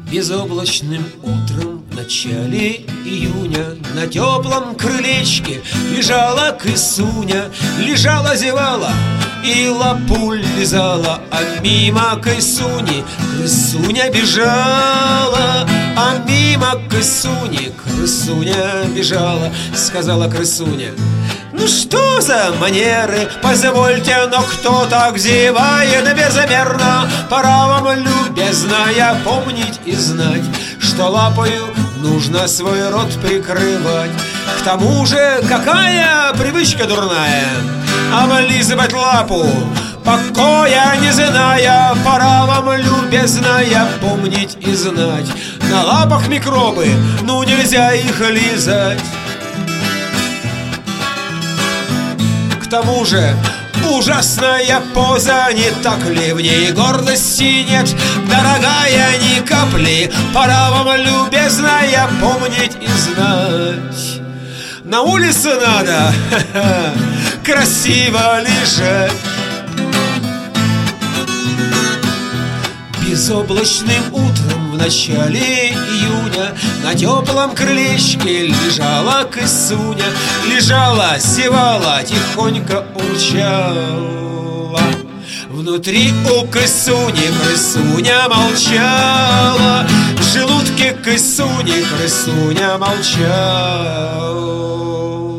Безоблачным утром в начале июня на теплом крылечке лежала крысуня. Лежала, зевала и лапу лизала, а мимо крысуни крысуня бежала. А мимо крысуни крысуня бежала. Сказала крысуня: ну что за манеры, позвольте, но кто так зевает безмерно? Пора вам, любезная, помнить и знать, что лапою нужно свой рот прикрывать. К тому же какая привычка дурная облизывать лапу, покоя не зная. Пора вам, любезная, помнить и знать, на лапах микробы, ну нельзя их лизать. К тому же ужасная поза, не так ли в ней гордости нет? Дорогая, ни капли, пора вам, любезная, помнить и знать. На улице надо красиво лежать. Безоблачным утром в начале июня на теплом крылечке лежала крысуня. Лежала, зевала, тихонько урчала. Внутри у крысуни крысуня молчала. В желудке крысуни крысуня молчала.